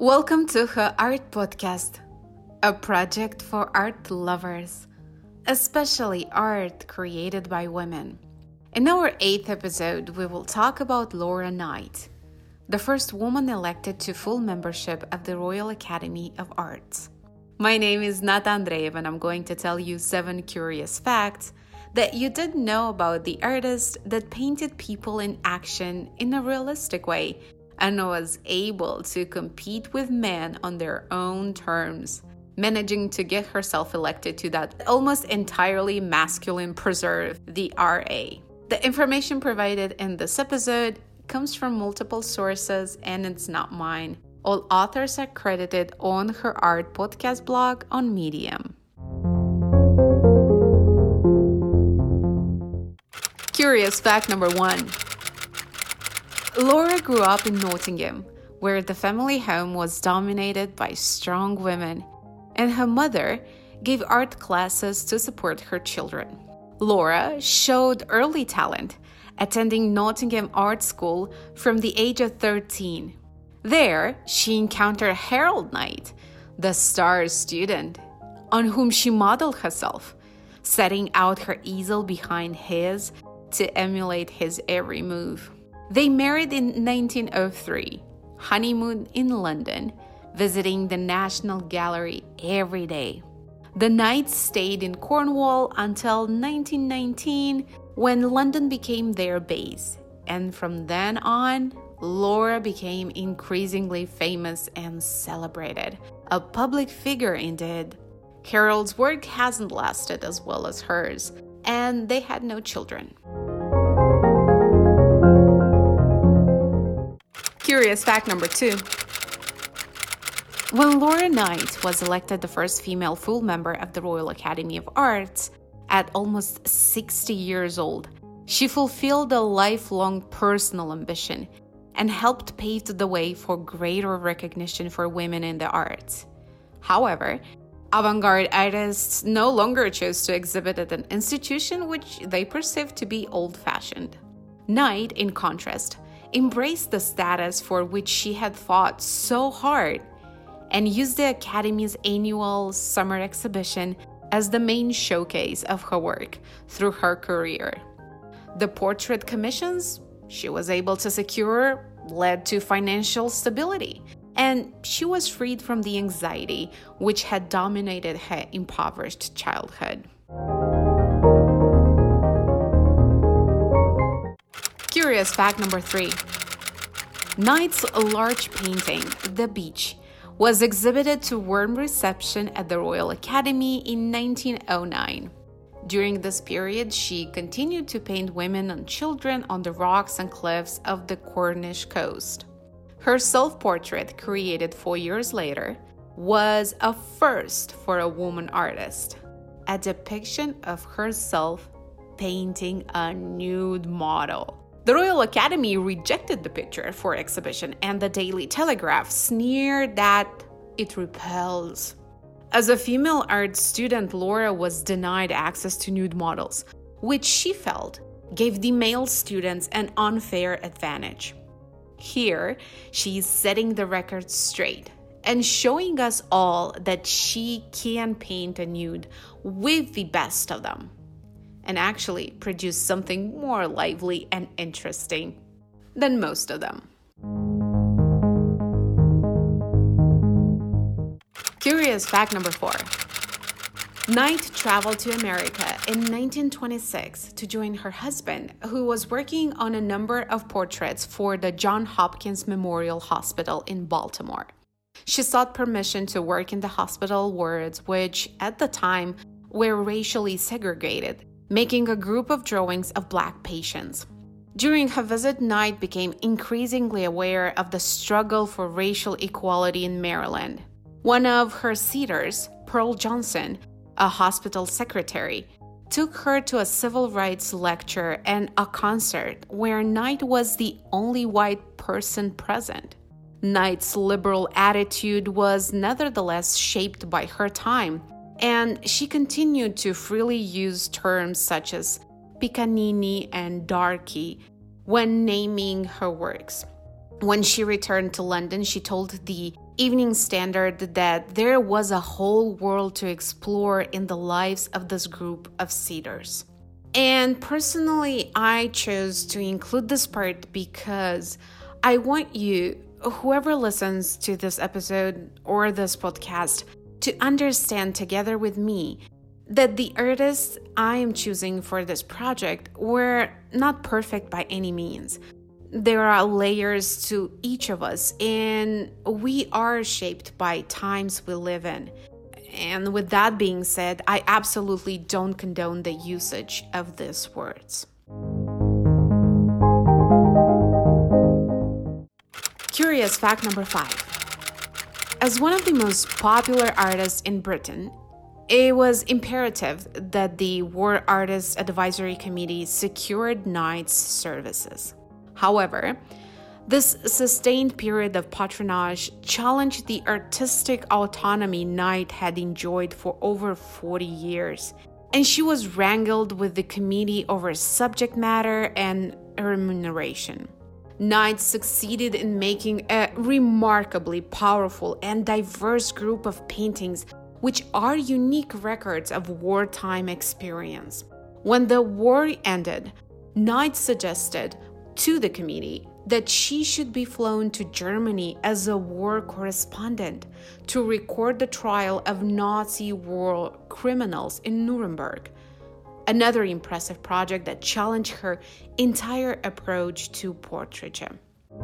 Welcome to Her Art Podcast, a project for art lovers, especially art created by women. In our 8th episode, we will talk about Laura Knight, the first woman elected to full membership of the Royal Academy of Arts. My name is Nata Andreev, and I'm going to tell you 7 curious facts that you didn't know about the artist that painted people in action in a realistic way and was able to compete with men on their own terms, managing to get herself elected to that almost entirely masculine preserve, the RA. The information provided in this episode comes from multiple sources and it's not mine. All authors are credited on Her Art Podcast blog on Medium. Curious fact number 1. Laura grew up in Nottingham, where the family home was dominated by strong women, and her mother gave art classes to support her children. Laura showed early talent, attending Nottingham Art School from the age of 13. There, she encountered Harold Knight, the star student, on whom she modeled herself, setting out her easel behind his to emulate his every move. They married in 1903, honeymooned in London, visiting the National Gallery every day. The Knights stayed in Cornwall until 1919, when London became their base. And from then on, Laura became increasingly famous and celebrated. A public figure indeed. Harold's work hasn't lasted as well as hers, and they had no children. Curious fact number 2. When Laura Knight was elected the first female full member of the Royal Academy of Arts at almost 60 years old, she fulfilled a lifelong personal ambition and helped pave the way for greater recognition for women in the arts. However, avant-garde artists no longer chose to exhibit at an institution which they perceived to be old-fashioned. Knight, in contrast, embraced the status for which she had fought so hard and used the Academy's annual summer exhibition as the main showcase of her work through her career. The portrait commissions she was able to secure led to financial stability, and she was freed from the anxiety which had dominated her impoverished childhood. Curious fact number 3. Knight's large painting, The Beach, was exhibited to warm reception at the Royal Academy in 1909. During this period, she continued to paint women and children on the rocks and cliffs of the Cornish coast. Her self-portrait, created 4 years later, was a first for a woman artist, a depiction of herself painting a nude model. The Royal Academy rejected the picture for exhibition, and the Daily Telegraph sneered that it repels. As a female art student, Laura was denied access to nude models, which she felt gave the male students an unfair advantage. Here, she is setting the record straight and showing us all that she can paint a nude with the best of them, and actually produce something more lively and interesting than most of them. Curious fact number 4. Knight traveled to America in 1926 to join her husband, who was working on a number of portraits for the Johns Hopkins Memorial Hospital in Baltimore. She sought permission to work in the hospital wards, which at the time were racially segregated, making a group of drawings of Black patients. During her visit, Knight became increasingly aware of the struggle for racial equality in Maryland. One of her sitters, Pearl Johnson, a hospital secretary, took her to a civil rights lecture and a concert where Knight was the only white person present. Knight's liberal attitude was nevertheless shaped by her time, and she continued to freely use terms such as pickaninny and darky when naming her works. When she returned to London, she told the Evening Standard that there was a whole world to explore in the lives of this group of seeders. And personally, I chose to include this part because I want you, whoever listens to this episode or this podcast, to understand together with me that the artists I am choosing for this project were not perfect by any means. There are layers to each of us, and we are shaped by times we live in. And with that being said, I absolutely don't condone the usage of these words. Curious fact number 5. As one of the most popular artists in Britain, it was imperative that the War Artists Advisory Committee secured Knight's services. However, this sustained period of patronage challenged the artistic autonomy Knight had enjoyed for over 40 years, and she was wrangled with the committee over subject matter and remuneration. Knight succeeded in making a remarkably powerful and diverse group of paintings which are unique records of wartime experience. When the war ended, Knight suggested to the committee that she should be flown to Germany as a war correspondent to record the trial of Nazi war criminals in Nuremberg. Another impressive project that challenged her entire approach to portraiture.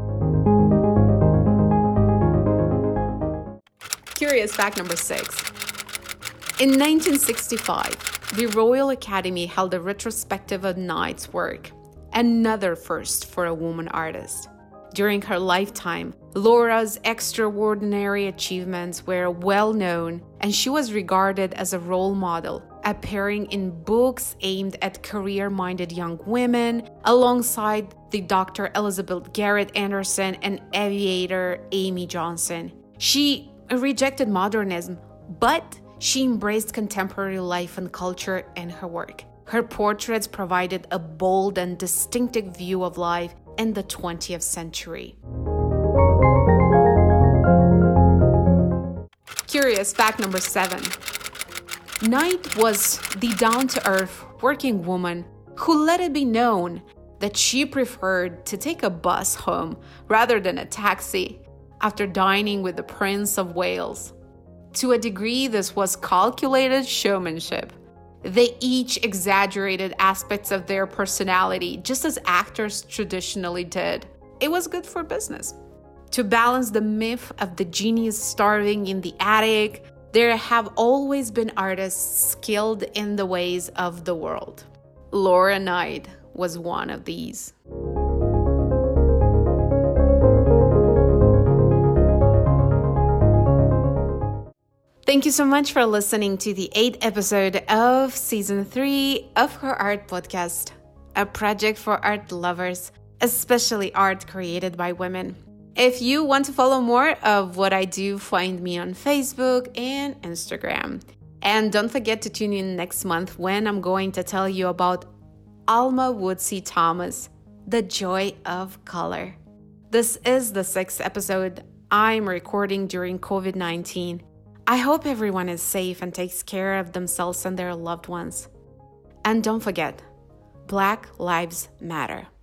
Curious fact number 6. In 1965, the Royal Academy held a retrospective of Knight's work, another first for a woman artist. During her lifetime, Laura's extraordinary achievements were well known, and she was regarded as a role model, appearing in books aimed at career-minded young women, alongside the Dr. Elizabeth Garrett Anderson and aviator Amy Johnson. She rejected modernism, but she embraced contemporary life and culture in her work. Her portraits provided a bold and distinctive view of life in the 20th century. Curious fact number 7. Knight was the down-to-earth working woman who let it be known that she preferred to take a bus home rather than a taxi after dining with the Prince of Wales. To a degree, this was calculated showmanship. They each exaggerated aspects of their personality, just as actors traditionally did. It was good for business. To balance the myth of the genius starving in the attic, there have always been artists skilled in the ways of the world. Laura Knight was one of these. Thank you so much for listening to the 8th episode of Season 3 of Her Art Podcast, a project for art lovers, especially art created by women. If you want to follow more of what I do, find me on Facebook and Instagram. And don't forget to tune in next month when I'm going to tell you about Alma Woodsey Thomas, The Joy of Color. This is the 6th episode I'm recording during COVID-19. I hope everyone is safe and takes care of themselves and their loved ones. And don't forget, Black Lives Matter.